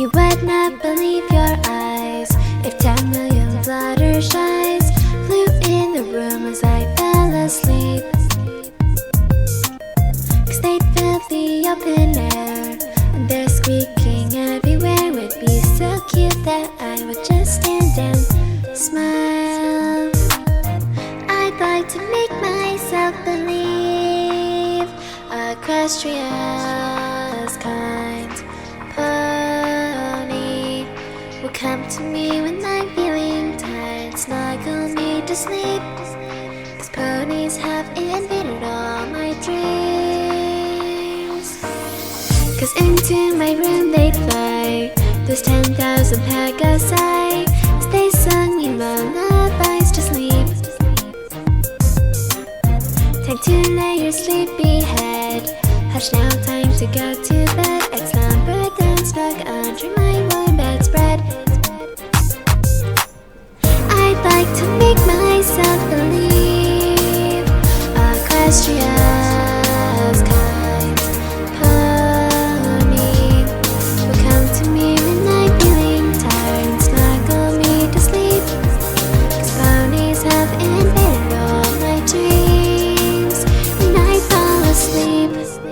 You would not believe your eyes if 10 million fluttershies flew in the room as I fell asleep. 'Cause they'd fill the open air, and their squeaking everywhere would be so cute that I would just stand and smile. I'd like to make myself believe Equestria's kind pony will come to me when I'm feeling tired, snuggle me to sleep. 'Cause ponies have invaded all my dreams. 'Cause into my room they'd fly, those 10,000 Pegasi, as they sung me lullabies to sleep. Time to lay your sleepy head, hush now, time to go to bed. I'd slumber down snug under my warm bedspread. I'd like to make myself believe Equestria's kind pony will come to me when I'm feeling tired and snuggle me to sleep. 'Cause ponies have invaded all my dreams when I fall asleep.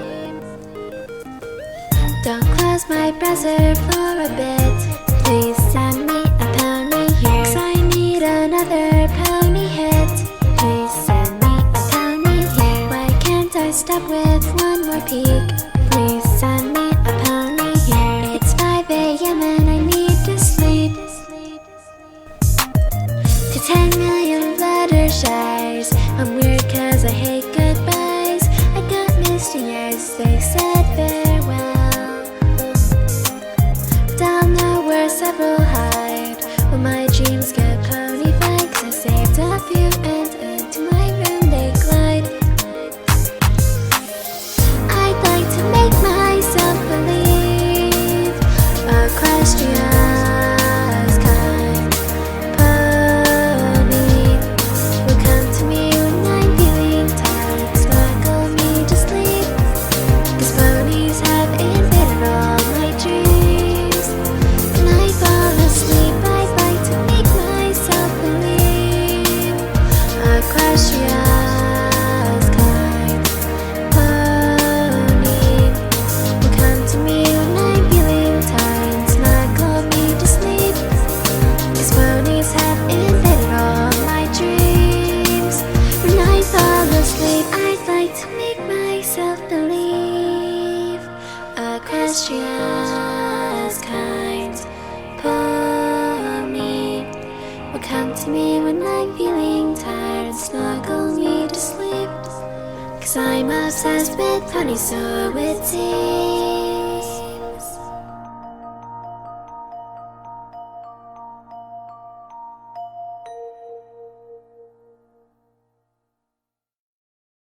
Don't close my browser for a bit, please send me a pony here, 'cause I need another pony hit. Please send me a pony here. Why can't I stop with one more peek? Please send me a pony here. It's 5 a.m. and I need to sleep. To 10 million fluttershies, I'm weird 'cause I hate goodbyes. I got misty as they said farewell. Down know where several hide when my dreams get pony-fied, 'cause I saved a few and into my room they glide. I'd like to make myself believe Equestria's kind pony will come to me when I'm feeling tired, snuggle me to sleep. 'Cause ponies have invaded all my dreams when I fall asleep. I'd like to make myself believe Equestria's kind pony will come to me when I'm feeling tired and snuggle me to sleep. 'Cause ponies have invaded all my dreams when I fall asleep. I'd like to make myself believe Equestria's kind pony will come to me when I'm feeling tired and snuggle me to sleep. 'Cause I'm obsessed with ponies so witty.